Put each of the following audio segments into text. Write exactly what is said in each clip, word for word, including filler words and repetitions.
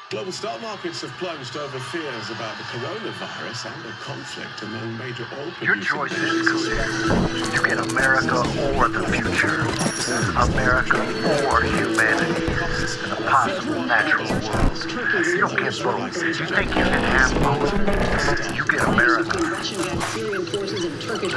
Global stock markets have plunged over fears about the coronavirus and the conflict among major oil producers. Your choice is clear. You get America or the future. America or humanity. In a possible natural world. You don't get both. You think you can have both? You get America. Syrian forces of Turkish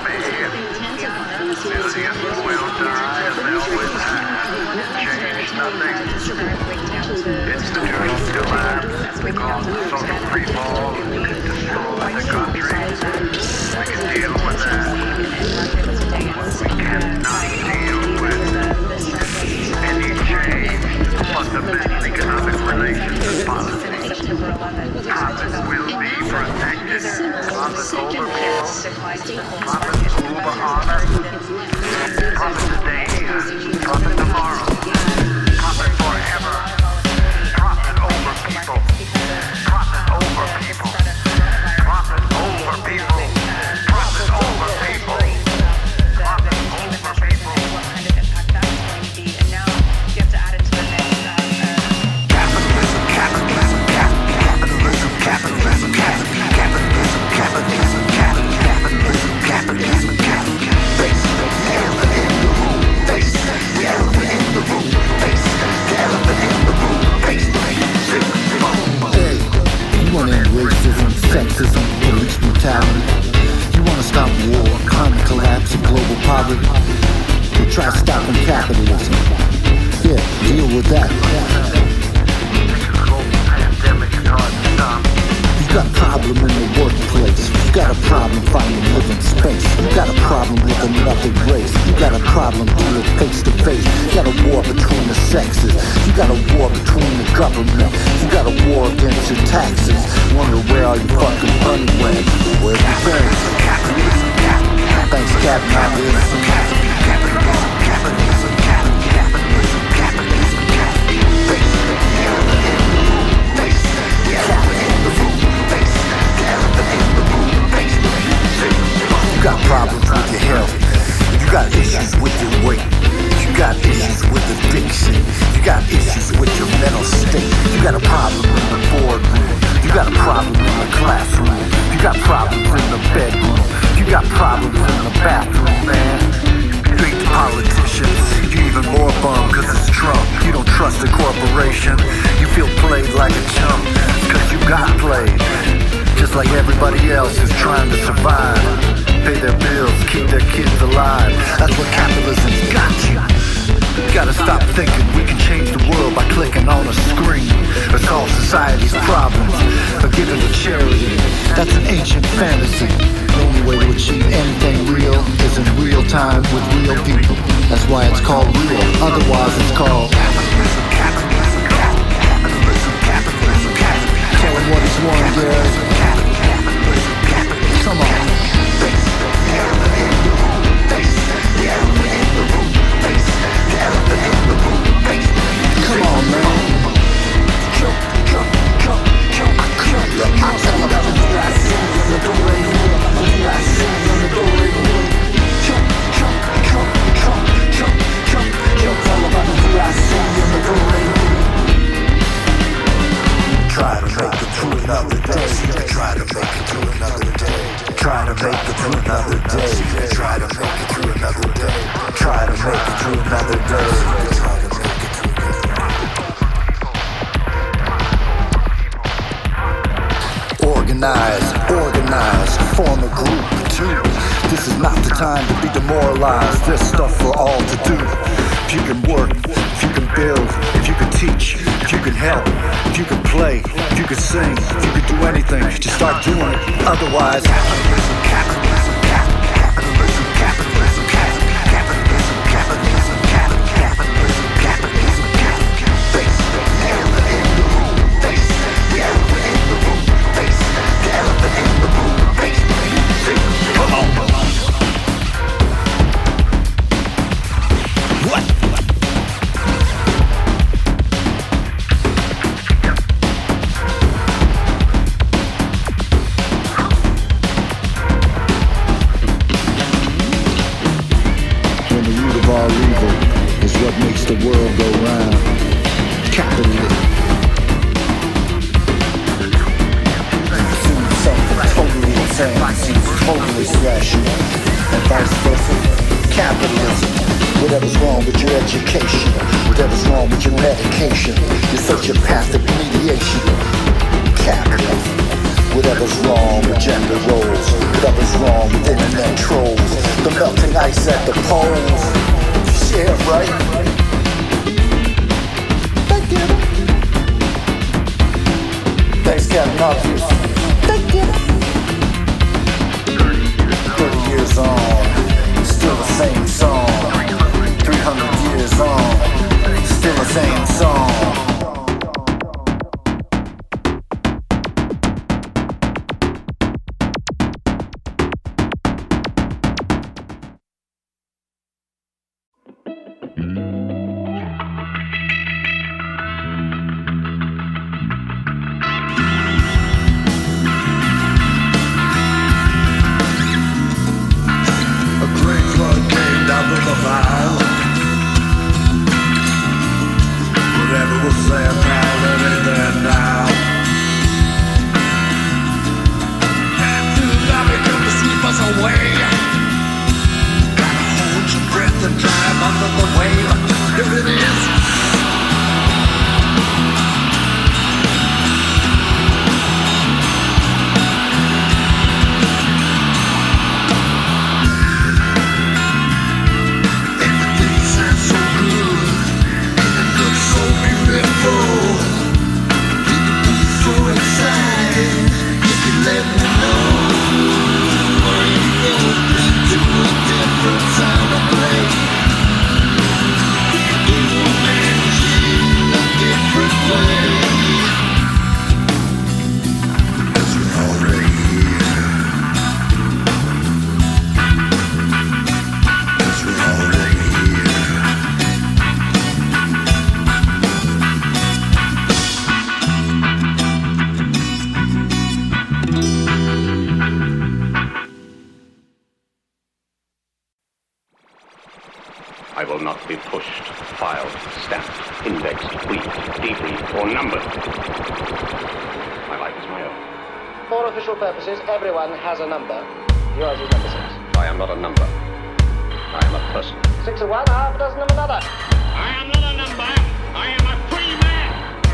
Millions will die as they always have. Change nothing. It's the journey to life. We call it social free fall. Destroy the country. We can deal with that. We cannot deal with any change. Fundamental economic relations and policies. Profit will be protected. Profit over people. Profit over honor. Profit today. Profit tomorrow. Profit forever. Profit over people. Profit over people. Profit over people. Profit over people. Profit over people. What kind of impact that's going to be, and now you have to add it to the mix. Capitalism, capitalism, capitalism, capitalism, capitalism, capitalism, capitalism, capitalism, capitalism. Face the elephant in the room. Face the elephant in the room. Face the elephant in the room. Face the Hey, you want to end racism, sexism, police brutality? You want to stop war, climate collapse, and global poverty? You try stopping capitalism. Yeah, deal with that. You got a problem in the workplace. You got a problem finding living space. You got a problem with another race. You got a problem dealing face to face. You got a war between the sexes. You got a war between the government. You got a war against your taxes. Wonder where all your fucking money went? Where you been? Capitalism, capitalism, Thanks, capitalism. capitalism, capitalism, capitalism, capitalism, capitalism, capitalism. Face the elephant in the room. Face the elephant in the room. Face the elephant in the room. Face the You got problems with your health. You got issues with your weight. You got issues with addiction. You got issues with your mental state. You got a problem in the boardroom. You got a problem in the classroom. You got problems in the bedroom. You got problems in the bathroom, man. You hate the politicians. You even more bummed cause it's Trump. You don't trust the corporation. You feel played like a chump cause you got played. Just like everybody else is trying to survive. Pay their bills, keep their kids alive. That's what capitalism's got you. Gotta stop thinking we can change the world by clicking on a screen or solve society's problems or giving to charity. That's an ancient fantasy. The only way to achieve anything real is in real time with real people. That's why it's called real. Otherwise it's called capitalism, capitalism, capitalism, capitalism, capitalism. Tell him what he's won, Gary. Come on. Face the elephant in the room. Face the elephant in the room. Face the elephant in the room. Face the Come on, man. Jump, jump, jump, jump, jump. I tell them about the I see in the doorway. I see in the doorway. Jump, jump, jump, jump, jump, jump, jump. Tell them about the I see in the doorway. Try to make it to another day. Try to make it to another day. Try to make it to another day. Try to make it to another day. Try to make it to another day. Try to make it to another day. Organize, organize, form a group too. This is not the time to be demoralized. There's stuff for all to do. If you can work, if you can build, if you can teach, if you can help, if you can play, if you can sing, if you can do anything, just start doing it. Otherwise, capitalism, capitalism, capitalism, capitalism, capitalism, capitalism, capitalism, capitalism, capitalism. Face the elephant in the room. Face the elephant in the room. Face the elephant in the room. Face the come on. What? capitalism. Whatever's wrong with your education, whatever's wrong with your medication, your sociopathic mediation. Capitalism. Whatever's wrong with gender roles, whatever's wrong with internet trolls, the melting ice at the poles. Yeah, right? Thank you. Thanks, Captain Obvious. Thank you. Thirty years on, still the same song. Three hundred years on, still the same song. Everyone has a number. Yours is number six. I am not a number. I am a person. Six of one, half a dozen of another. I am not a number. I am a free man.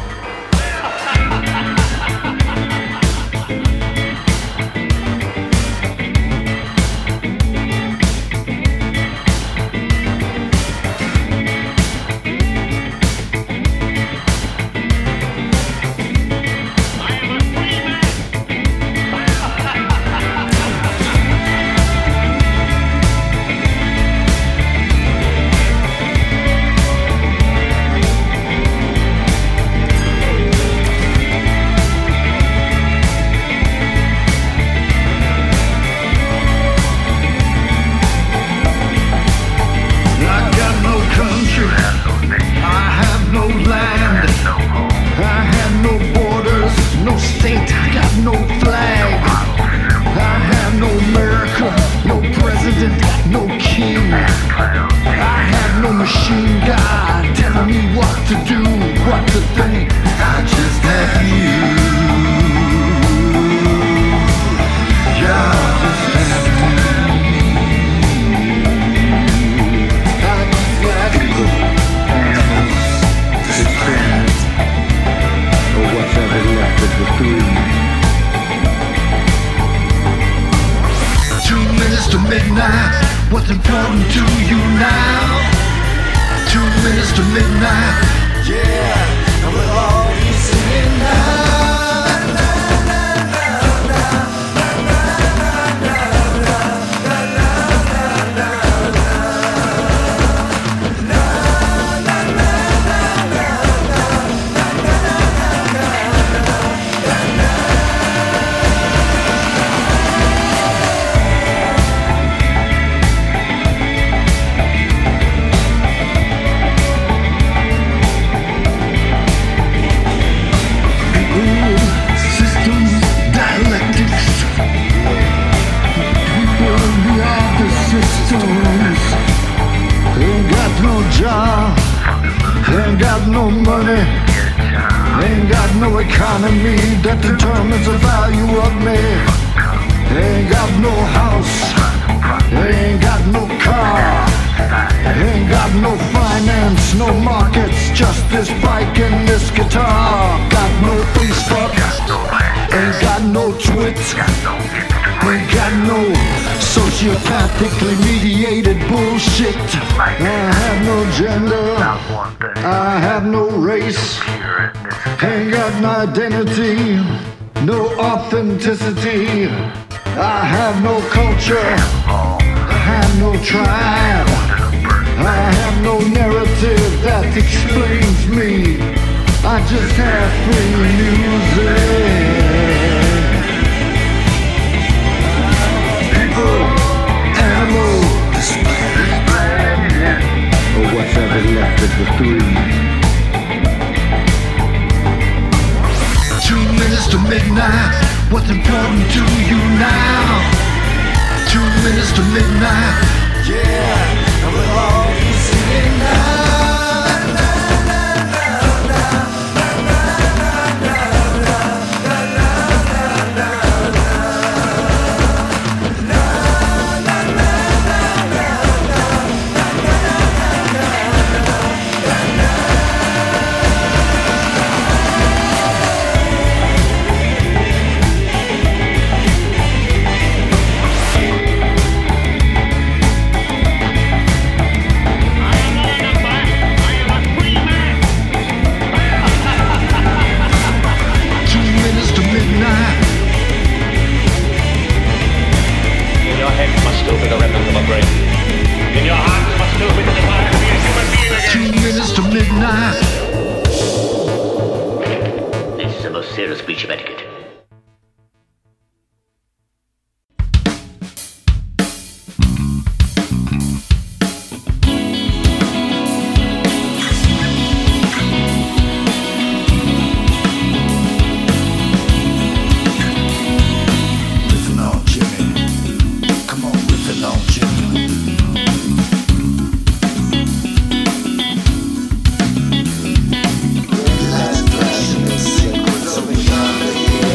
Economy that determines the value of me. Ain't got no house, ain't got no car. Ain't got no finance, no markets, just this bike and this guitar. Got no Facebook, ain't got no twits, ain't got no sociopathically mediated bullshit. I have no gender, I have no race, ain't got an identity, no authenticity. I have no culture, I have no tribe, I have no narrative that explains me. I just have free music. People, animal, or what's ever left of the three. Two minutes to midnight, what's important to you now? Two minutes to midnight, yeah, and we'll all be singing now. Serious breach of etiquette. Last question is secrets of reality.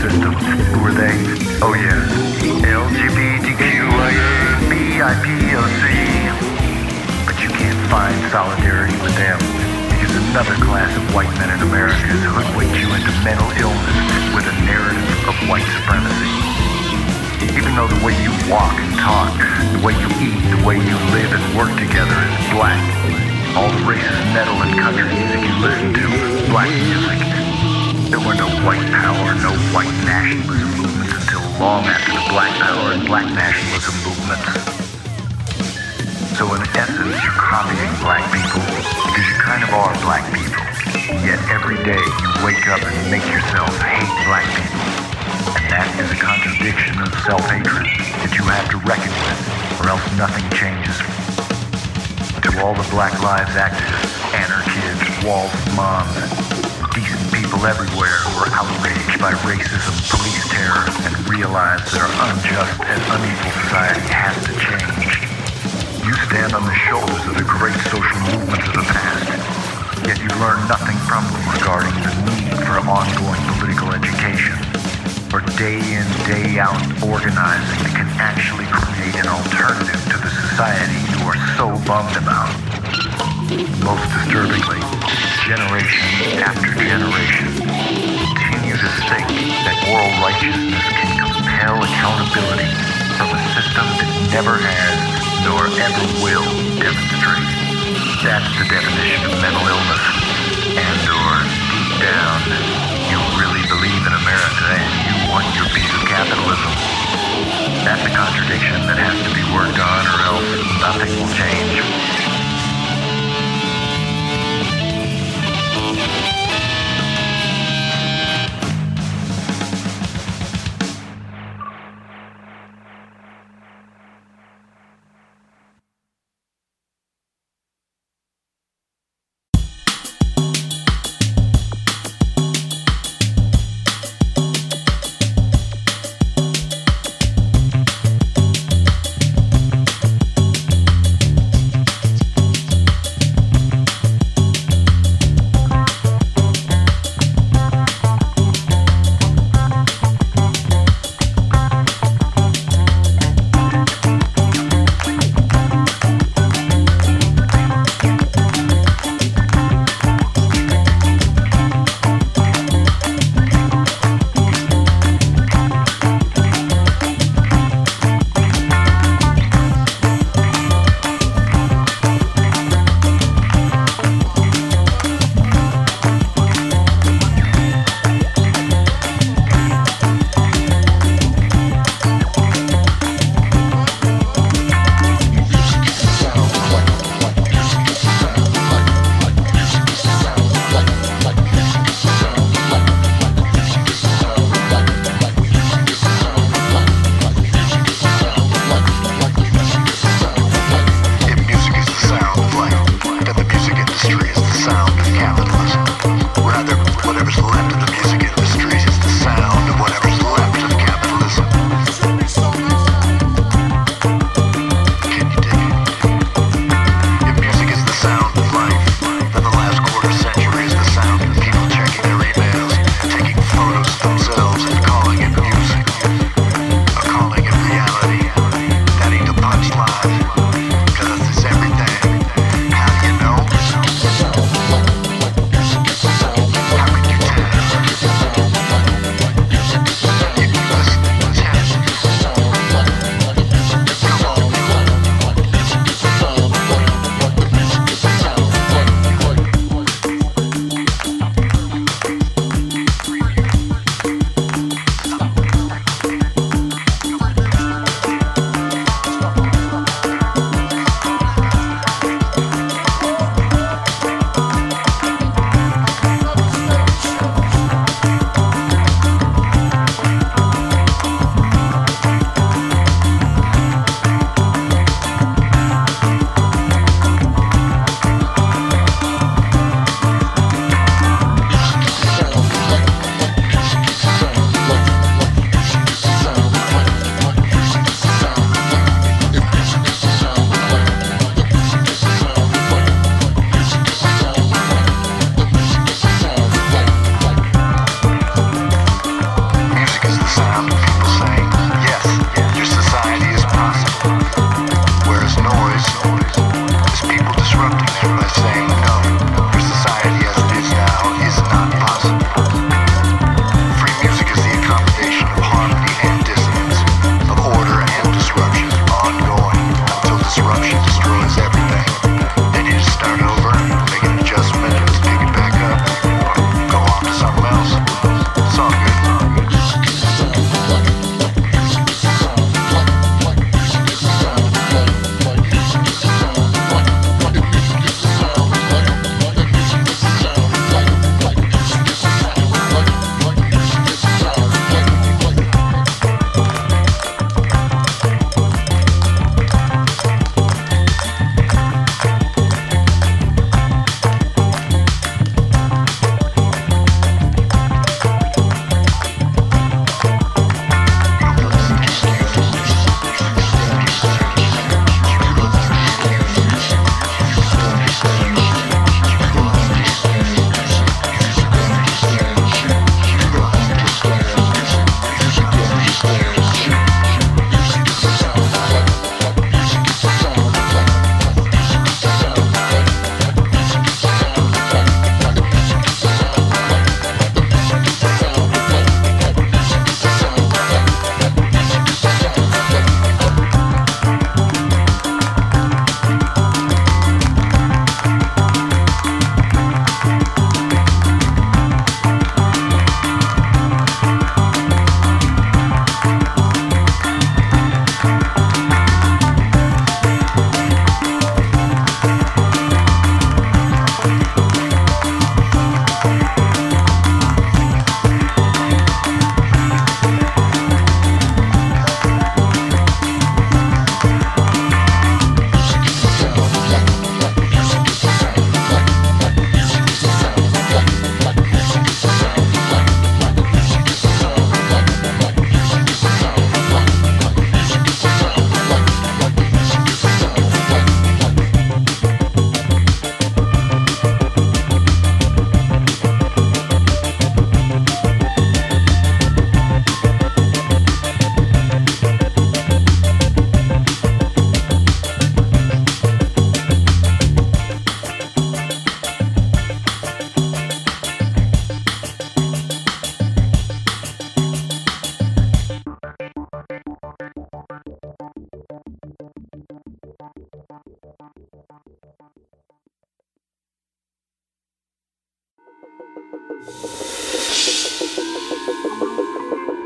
system. Who are they? Oh yes, L G B T Q I A B I P O C. But you can't find solidarity with them, because another class of white men in America has hoodwinked you into mental illness with a narrative of white supremacy. Even though the way you walk and talk, the way you eat, the way you live and work together is black. All the racist metal and country music you listen to is black music. There were no white power, no white nationalism movements until long after the black power and black nationalism movements. So in essence, you're copying black people because you kind of are black people. Yet every day you wake up and make yourself hate black people. And that is a contradiction of self-hatred that you have to reckon with, or else nothing changes. To all the Black Lives activists, anarchists, Wall's moms, decent people everywhere who are outraged by racism, police terror, and realize that our unjust and unequal society has to change. You stand on the shoulders of the great social movements of the past, yet you learn nothing from them regarding the need for ongoing political education, or day in, day out organizing that can actually create an alternative to the society you are so bummed about. Most disturbingly, generation after generation continue to think that moral righteousness can compel accountability from a system that never has nor ever will demonstrate. That's the definition of mental illness. And or deep down, you really believe in America and you want your piece of capitalism. That's a contradiction that has to be worked on, or else nothing will change.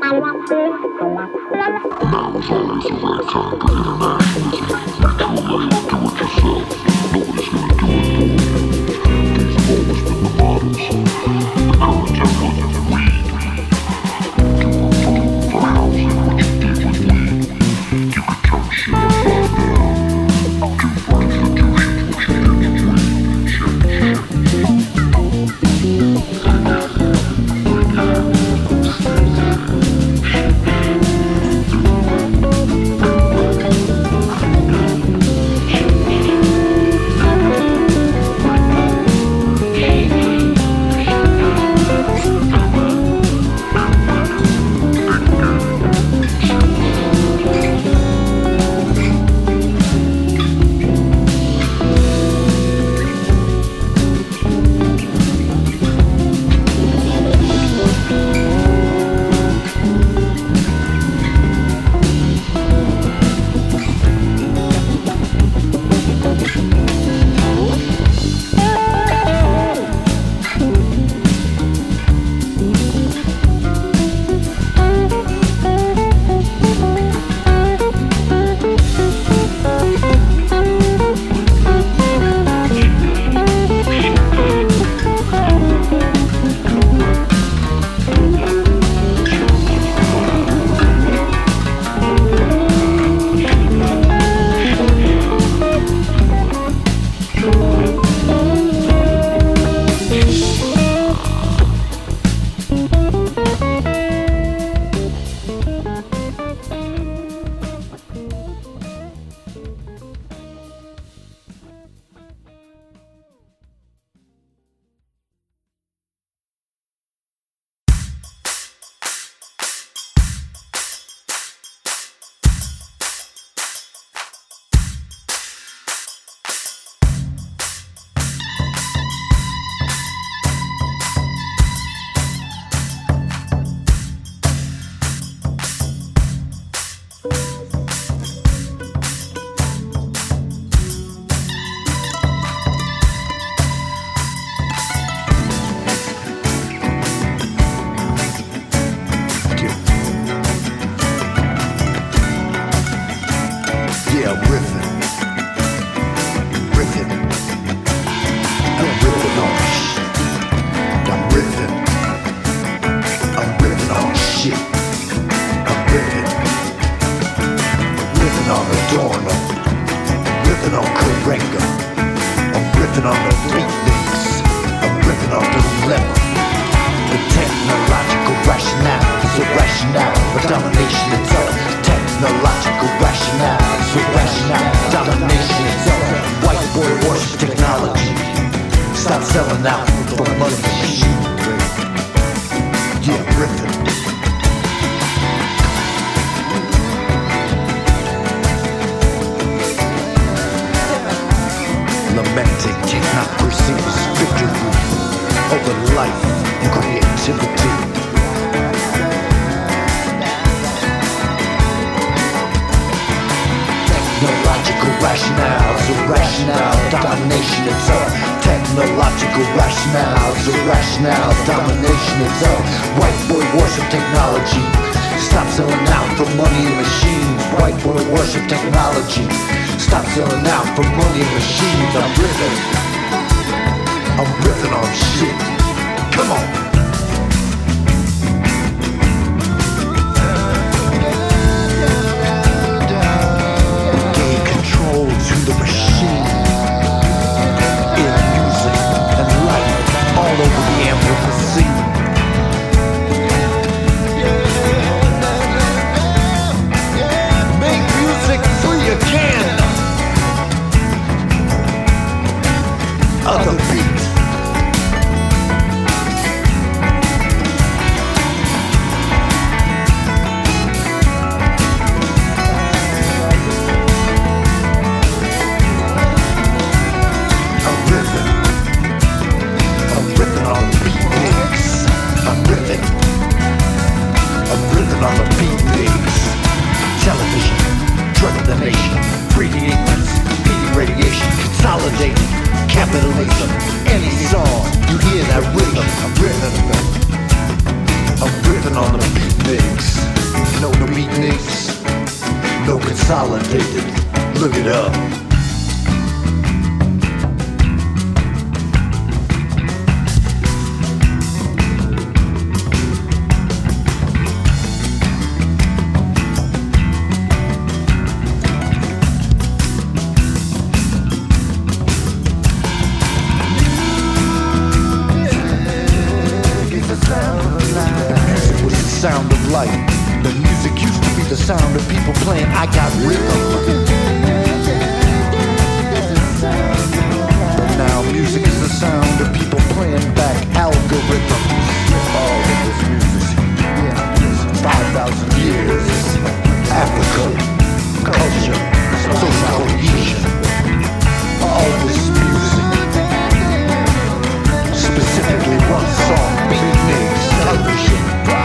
I'm ripping on the beat mix. consolidated. Look it up. Sound of life. The music used to be the sound of people playing I Got Rhythm. Now music is the sound of people playing back algorithms. All of this music, yeah, five thousand years. Africa, culture, social cohesion. All this music, specifically one song, beatniks, television.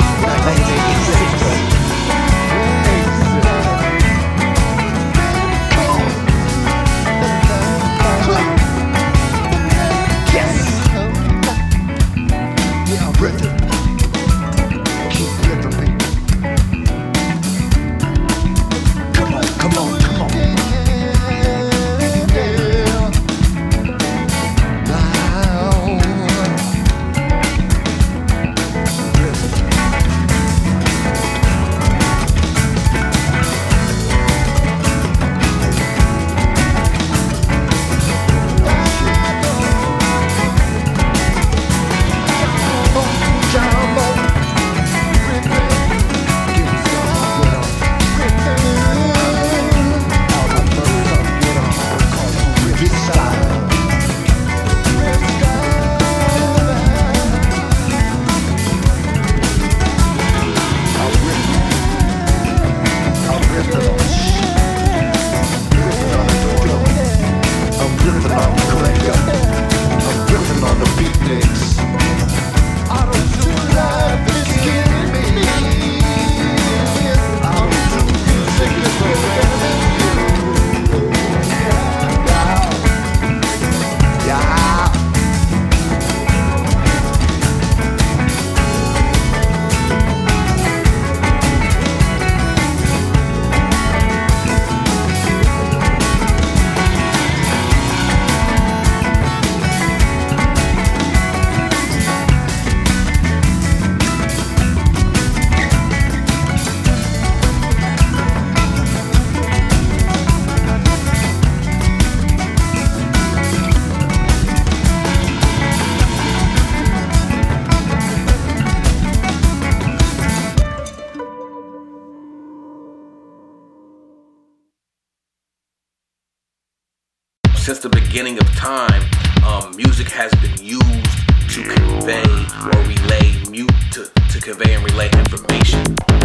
Since the beginning of time, um, music has been used to convey or relay, mute to, to convey and relay information.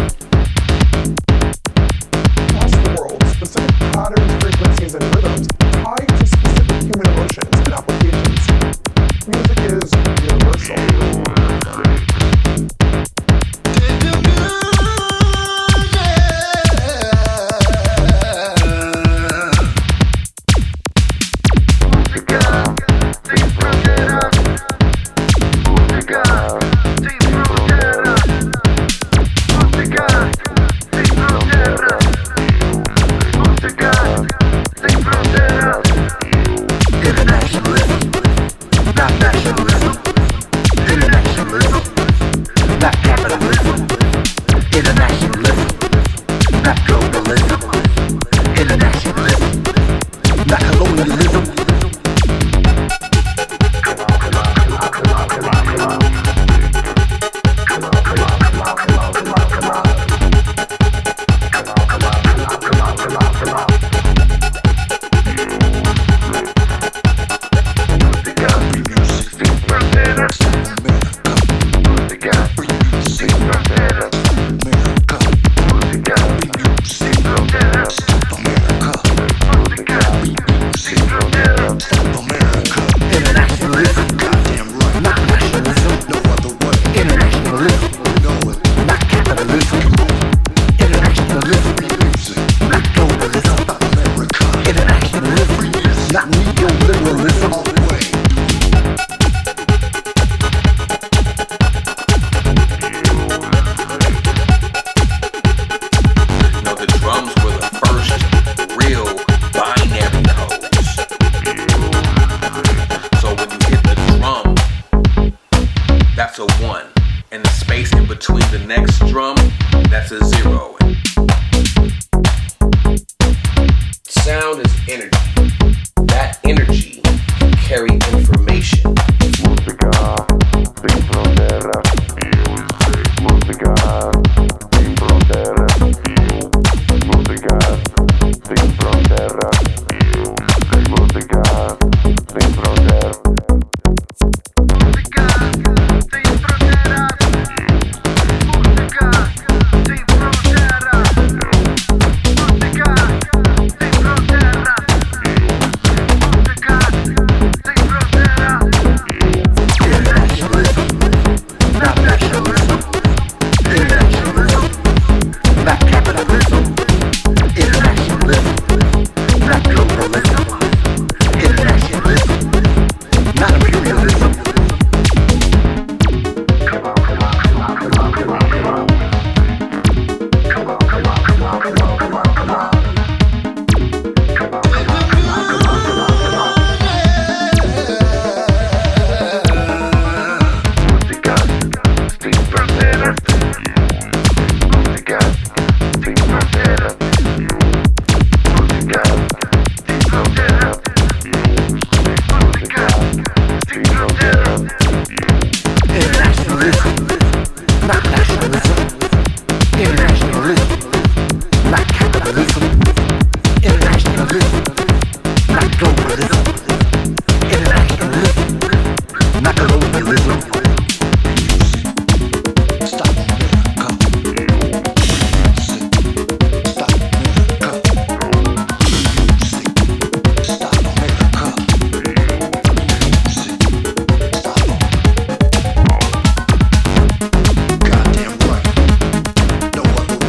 Across the world, specific patterns, frequencies, and rhythms tied to specific human emotions and applications. Music is universal. Música, sin fronteras. Música. drum, that's a zero. Sound is energy. That energy can carry information. Música sin frontera. Música sin frontera. Música sin frontera. Música sin frontera. Música sin frontera. Música sin frontera. Música sin frontera. Música sin frontera. Internationalism, not nationalism. Internationalism, not capitalism. Internationalism, not globalism. Internationalism, not imperialism. Come on, come on, come on, come on, come on, come on. Come on, come on, come on, come on, come on, come on. Come on, come on, come on, come on, come on, come on. Música sin fronteras. Música sin fronteras. Música sin fronteras. Música sin fronteras. Internationalism, not nationalism. Internationalism, not capitalism. Internationalism, not globalism. Internationalism, not globalism. Stop America. Stop America. Stop America. Stop. Goddamn right. No other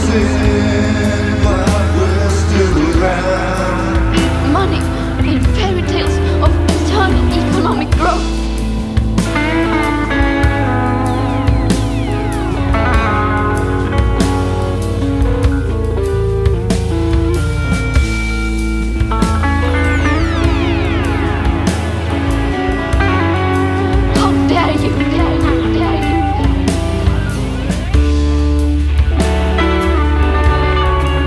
Money and fairy tales of eternal economic growth. How dare you? How dare you?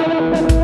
Thank you.